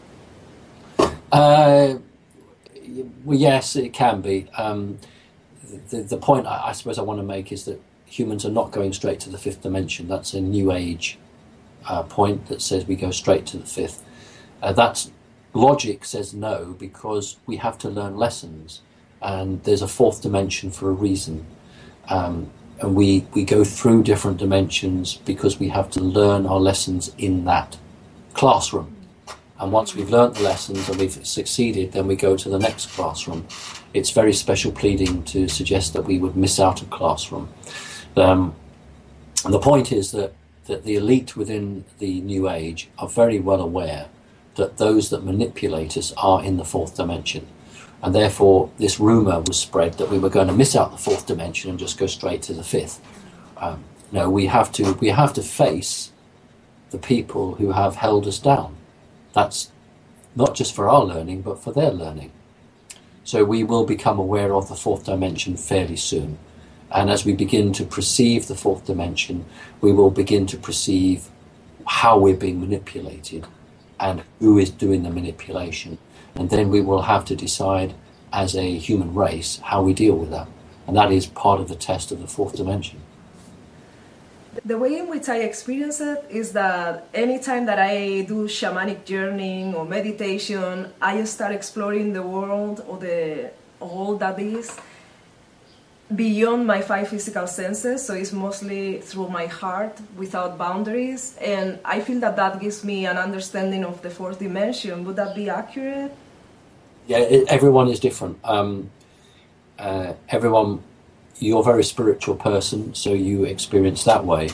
Well, yes, it can be. The point I suppose I want to make is that humans are not going straight to the fifth dimension. That's a New Age point that says we go straight to the fifth. That's logic says no, because we have to learn lessons, and there's a fourth dimension for a reason. And we go through different dimensions because we have to learn our lessons in that classroom. And once we've learnt the lessons and we've succeeded, then we go to the next classroom. It's very special pleading to suggest that we would miss out a classroom. And the point is that the elite within the New Age are very well aware that those that manipulate us are in the fourth dimension. And therefore, this rumour was spread that we were going to miss out the fourth dimension and just go straight to the fifth. No, we have to face the people who have held us down. That's not just for our learning, but for their learning. So we will become aware of the fourth dimension fairly soon. And as we begin to perceive the fourth dimension, we will begin to perceive how we're being manipulated and who is doing the manipulation. And then we will have to decide as a human race how we deal with that. And that is part of the test of the fourth dimension. The way in which I experience it is that anytime that I do shamanic journeying or meditation, I start exploring the world or all that is beyond my five physical senses. So it's mostly through my heart without boundaries. And I feel that gives me an understanding of the fourth dimension. Would that be accurate? Yeah, everyone is different. Everyone, you're a very spiritual person, so you experience that way.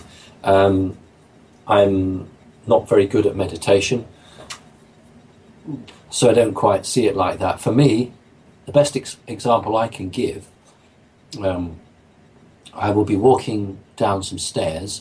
I'm not very good at meditation, so I don't quite see it like that. For me, the best example I can give, I will be walking down some stairs,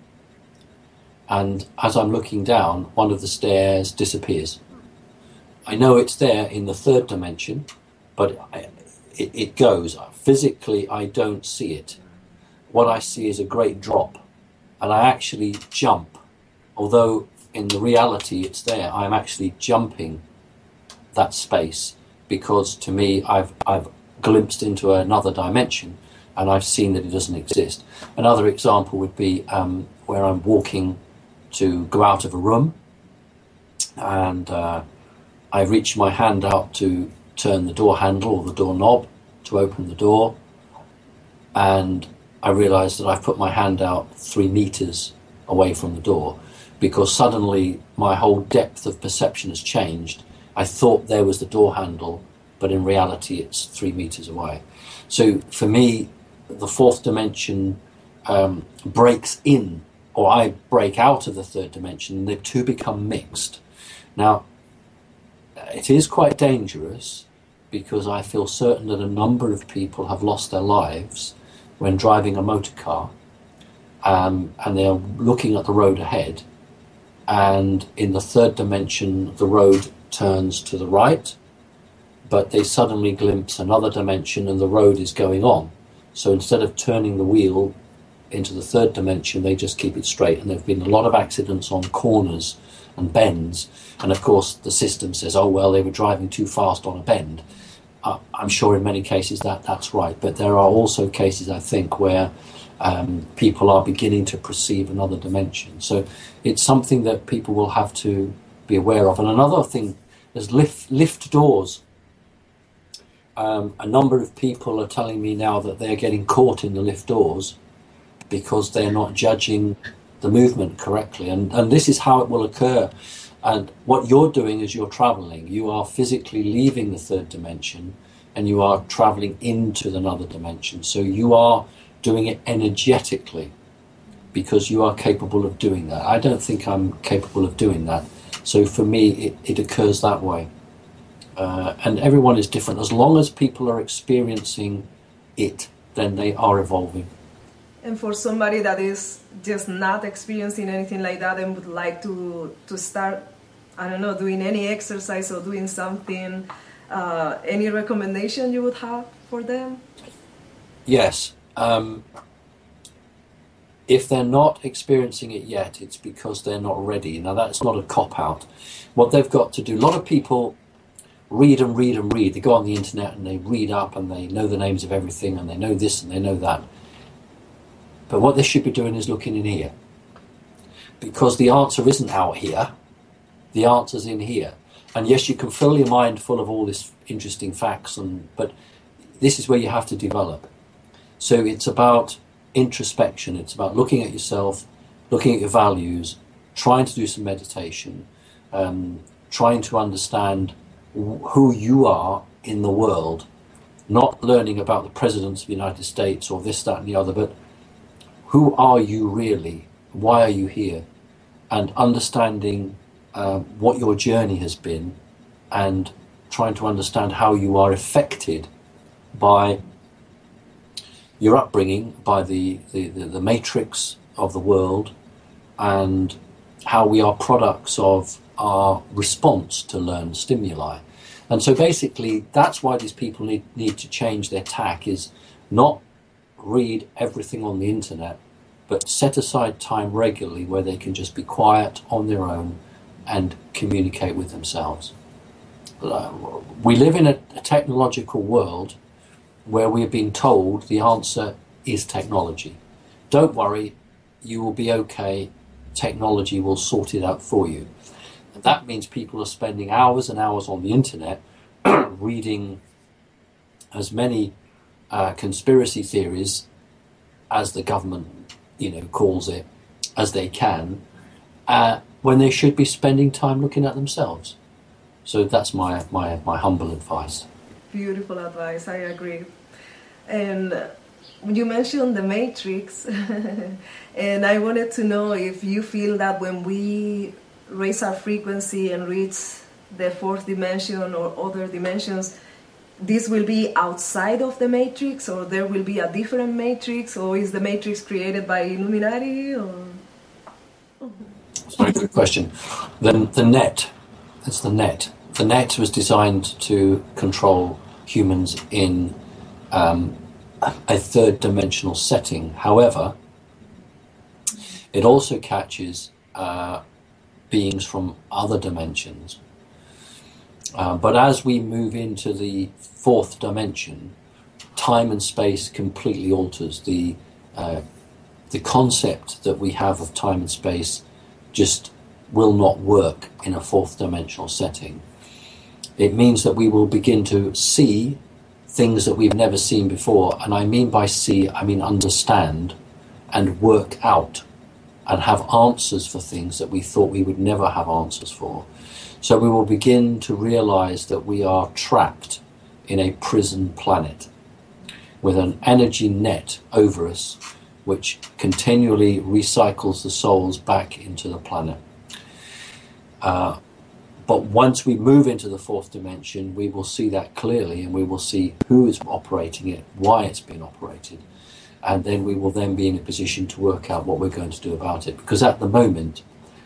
and as I'm looking down, one of the stairs disappears. I know it's there in the third dimension, but it goes. Physically, I don't see it. What I see is a great drop, and I actually jump. Although in the reality it's there, I'm actually jumping that space because to me I've glimpsed into another dimension and I've seen that it doesn't exist. Another example would be where I'm walking to go out of a room, and I reached my hand out to turn the door handle or the doorknob to open the door, and I realized that I've put my hand out 3 meters away from the door, because suddenly my whole depth of perception has changed. I thought there was the door handle, but in reality it's 3 meters away. So for me, the 4th dimension breaks in, or I break out of the 3rd dimension, and the two become mixed. Now, it is quite dangerous, because I feel certain that a number of people have lost their lives when driving a motor car, and they are looking at the road ahead, and in the 3rd dimension the road turns to the right, but they suddenly glimpse another dimension and the road is going on. So instead of turning the wheel into the 3rd dimension, they just keep it straight, and there have been a lot of accidents on corners and bends, and of course the system says, oh well, they were driving too fast on a bend. I'm sure in many cases that's right, but there are also cases, I think, where people are beginning to perceive another dimension. So it's something that people will have to be aware of. And another thing is lift doors. A number of people are telling me now that they're getting caught in the lift doors because they're not judging the movement correctly. And this is how it will occur. And what you're doing is you're traveling. You are physically leaving the 3rd dimension and you are traveling into another dimension. So you are doing it energetically because you are capable of doing that. I don't think I'm capable of doing that. So for me, it occurs that way. And everyone is different. As long as people are experiencing it, then they are evolving. And for somebody that is just not experiencing anything like that and would like to start, I don't know, doing any exercise or doing something, any recommendation you would have for them? Yes. If they're not experiencing it yet, it's because they're not ready. Now, that's not a cop-out. What they've got to do, a lot of people read and read and read. They go on the internet and they read up and they know the names of everything and they know this and they know that. But what they should be doing is looking in here. Because the answer isn't out here. The answer's in here. And yes, you can fill your mind full of all this interesting facts, but this is where you have to develop. So it's about introspection. It's about looking at yourself, looking at your values, trying to do some meditation, trying to understand who you are in the world, not learning about the presidents of the United States or this, that and the other, but who are you really? Why are you here? And understanding what your journey has been and trying to understand how you are affected by your upbringing, by the matrix of the world, and how we are products of our response to learned stimuli. And so basically that's why these people need to change their tack, is not read everything on the internet, but set aside time regularly where they can just be quiet on their own and communicate with themselves. We live in a technological world where we're being told the answer is technology. Don't worry, you will be okay, technology will sort it out for you. And that means people are spending hours and hours on the internet reading as many conspiracy theories as the government calls it, as they can, when they should be spending time looking at themselves. So that's my humble advice. Beautiful advice, I agree. And you mentioned the Matrix, and I wanted to know if you feel that when we raise our frequency and reach the 4th dimension or other dimensions, this will be outside of the Matrix, or there will be a different Matrix, or is the Matrix created by Illuminati? Or... That's a very good question. The net, that's the net. The net was designed to control humans in a 3rd dimensional setting. However, it also catches beings from other dimensions. But as we move into the 4th dimension, time and space completely alters. The concept that we have of time and space just will not work in a fourth dimensional setting. It means that we will begin to see things that we've never seen before. And I mean by see, I mean understand and work out and have answers for things that we thought we would never have answers for. So we will begin to realize that we are trapped in a prison planet with an energy net over us which continually recycles the souls back into the planet. But once we move into the fourth dimension, we will see that clearly, and we will see who is operating it, why it's been operated, and then we will then be in a position to work out what we're going to do about it. Because at the moment,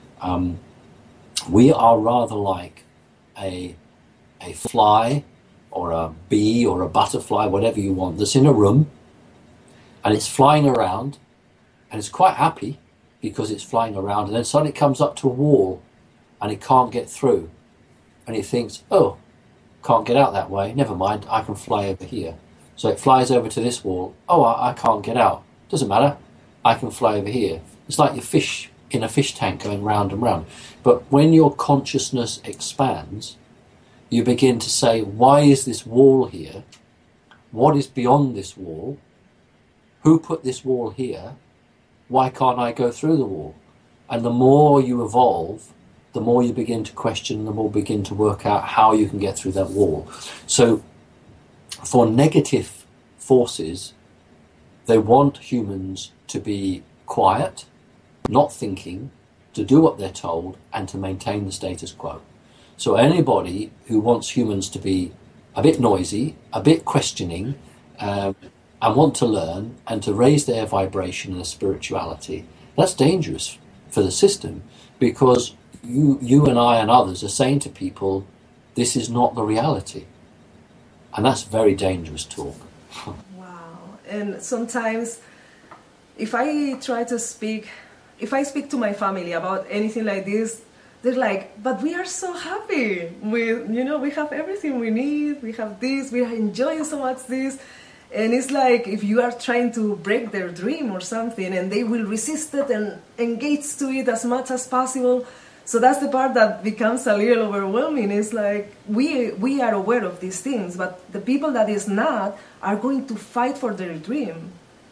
we are rather like a fly or a bee or a butterfly, whatever you want, that's in a room, and it's flying around, and it's quite happy because it's flying around, and then suddenly it comes up to a wall, and it can't get through, and it thinks, oh, can't get out that way, never mind, I can fly over here. So it flies over to this wall, oh, I can't get out, doesn't matter, I can fly over here. It's like your fish in a fish tank going round and round. But when your consciousness expands, you begin to say, why is this wall here? What is beyond this wall? Who put this wall here? Why can't I go through the wall? And the more you evolve, the more you begin to question, the more you begin to work out how you can get through that wall. So for negative forces, they want humans to be quiet, not thinking, to do what they're told, and to maintain the status quo. So anybody who wants humans to be a bit noisy, a bit questioning, and want to learn and to raise their vibration and their spirituality, that's dangerous for the system, because you and I and others are saying to people, this is not the reality. And that's very dangerous talk. Wow. And sometimes if I speak to my family about anything like this, they're like, but we are so happy. We have everything we need. We have this. We are enjoying so much this. And it's like if you are trying to break their dream or something, and they will resist it and engage to it as much as possible. So that's the part that becomes a little overwhelming. It's like we are aware of these things, but the people that is not are going to fight for their dream.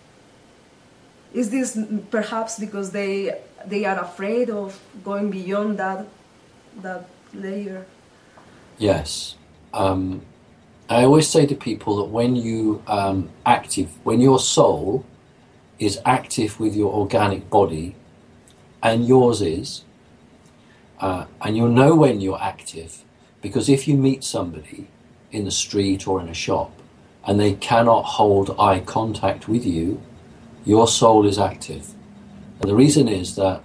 Is this perhaps because they are afraid of going beyond that layer? Yes. I always say to people that when when your soul is active with your organic body, and yours is, and you'll know when you're active, because if you meet somebody in the street or in a shop and they cannot hold eye contact with you, your soul is active. And the reason is that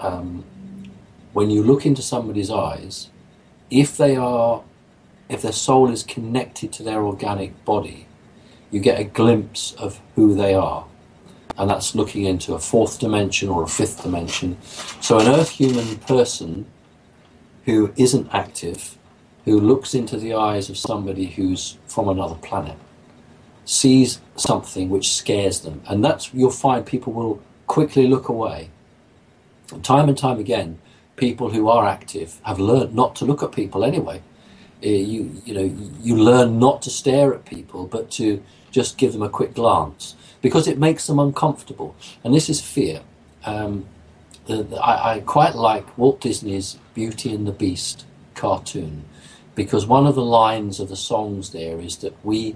when you look into somebody's eyes, if their soul is connected to their organic body, you get a glimpse of who they are. And that's looking into a fourth dimension or a fifth dimension. So an earth human person who isn't active, who looks into the eyes of somebody who's from another planet, sees something which scares them. And you'll find people will quickly look away. Time and time again, people who are active have learned not to look at people anyway. You learn not to stare at people, but to just give them a quick glance, because it makes them uncomfortable. And this is fear. I quite like Walt Disney's Beauty and the Beast cartoon, because one of the lines of the songs there is that we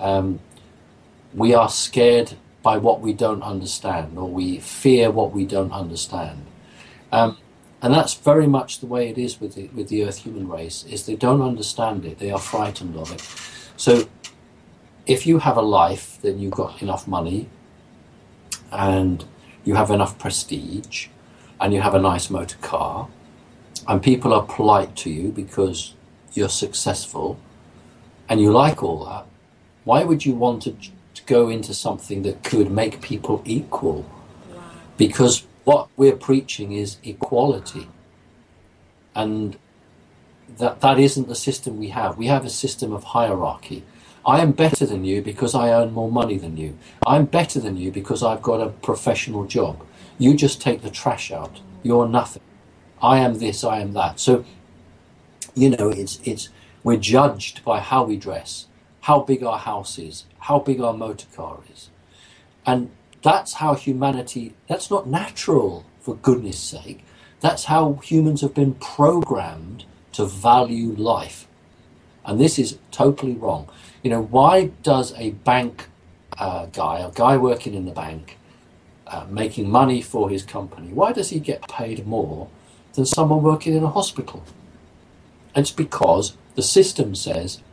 are scared by what we don't understand, or we fear what we don't understand. And that's very much the way it is with the Earth human race, is they don't understand it, they are frightened of it. So if you have a life, then you've got enough money, and you have enough prestige, and you have a nice motor car, and people are polite to you because you're successful, and you like all that, why would you want to go into something that could make people equal? Wow. Because what we're preaching is equality, and that isn't the system we have. We have a system of hierarchy. I am better than you because I earn more money than you. I'm better than you because I've got a professional job. You just take the trash out. You're nothing. I am this, I am that. So, you know, we're judged by how we dress, how big our house is, how big our motor car is. And that's how humanity, that's not natural, for goodness sake. That's how humans have been programmed to value life. And this is totally wrong. You know, why does a bank a guy working in the bank, making money for his company, why does he get paid more than someone working in a hospital? It's because the system says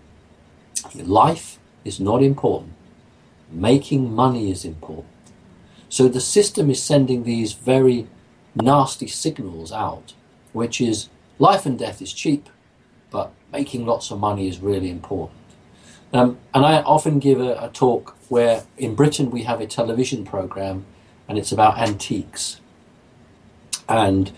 life is not important. Making money is important. So the system is sending these very nasty signals out, which is life and death is cheap, but making lots of money is really important. And I often give a talk where in Britain we have a television program and it's about antiques. And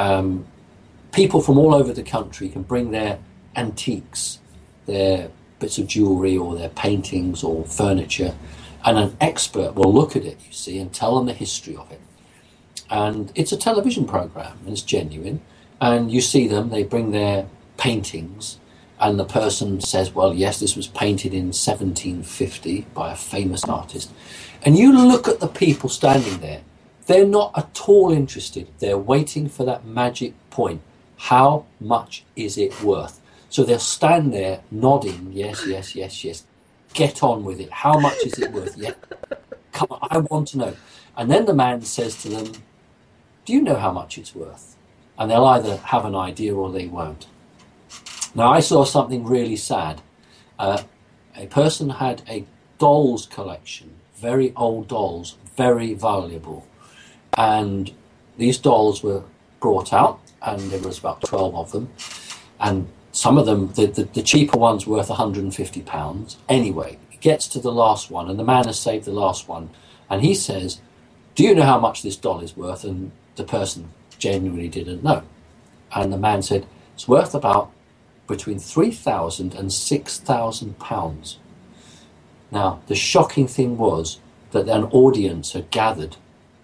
people from all over the country can bring their antiques, their bits of jewellery or their paintings or furniture, and an expert will look at it, you see, and tell them the history of it. And it's a television program, and it's genuine. And you see them, they bring their paintings, and the person says, well, yes, this was painted in 1750 by a famous artist. And you look at the people standing there, they're not at all interested. They're waiting for that magic point. How much is it worth? So they'll stand there nodding, yes, yes, yes, yes. Get on with it. How much is it worth? Yeah. Come on, I want to know. And then the man says to them, do you know how much it's worth? And they'll either have an idea or they won't. Now, I saw something really sad. A person had a dolls collection, very old dolls, very valuable. And these dolls were brought out, and there was about 12 of them. And some of them, the cheaper ones, worth £150. Anyway, it gets to the last one, and the man has saved the last one. And he says, do you know how much this doll is worth? And the person genuinely didn't know. And the man said, it's worth about between £3,000 and £6,000. Now, the shocking thing was that an audience had gathered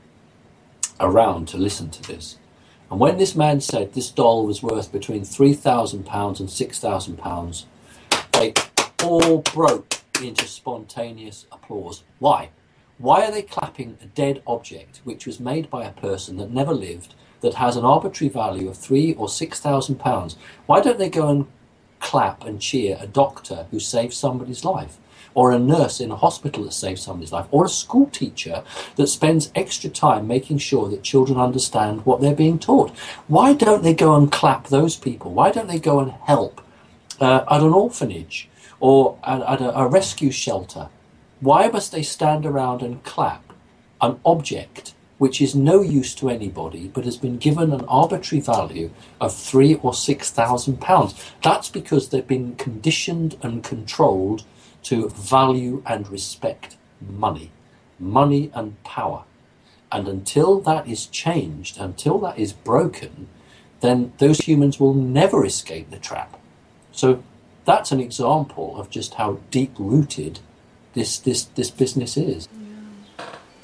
around to listen to this. And when this man said this doll was worth between £3,000 and £6,000, they all broke into spontaneous applause. Why? Why are they clapping a dead object which was made by a person that never lived, that has an arbitrary value of £3,000 or £6,000? Why don't they go and clap and cheer a doctor who saved somebody's life, or a nurse in a hospital that saves somebody's life, or a school teacher that spends extra time making sure that children understand what they're being taught? Why don't they go and clap those people? Why don't they go and help at an orphanage or at a rescue shelter? Why must they stand around and clap an object which is no use to anybody but has been given an arbitrary value of £3,000 or £6,000? That's because they've been conditioned and controlled to value and respect money and power. And until that is changed, until that is broken, then those humans will never escape the trap. So that's an example of just how deep-rooted this business is. Yeah.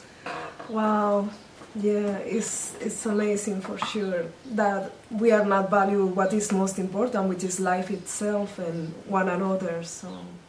Wow. Yeah, it's amazing for sure that we are not value what is most important, which is life itself and one another. So,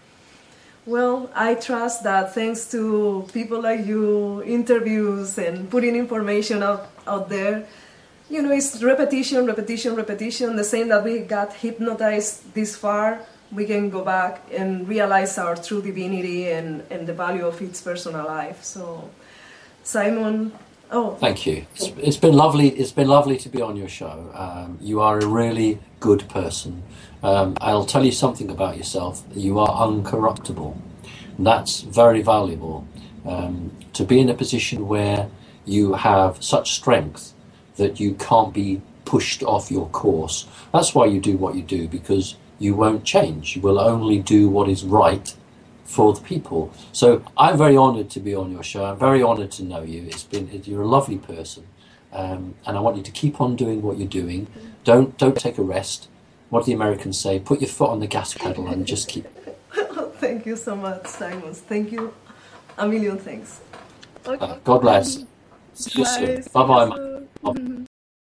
well, I trust that thanks to people like you, interviews and putting information out there, you know, it's repetition, the same that we got hypnotized this far, we can go back and realize our true divinity and the value of each personal life. So, Simon, thank you. It's been lovely. It's been lovely to be on your show. You are a really good person. I'll tell you something about yourself. You are uncorruptible. That's very valuable. To be in a position where you have such strength that you can't be pushed off your course. That's why you do what you do, because you won't change. You will only do what is right for the people. So I'm very honoured to be on your show. I'm very honoured to know you. You're a lovely person, and I want you to keep on doing what you're doing. Don't take a rest. What do the Americans say? Put your foot on the gas pedal and just keep. Thank you so much, Simon. Thank you. A million thanks. God bless. See you soon. Bye bye.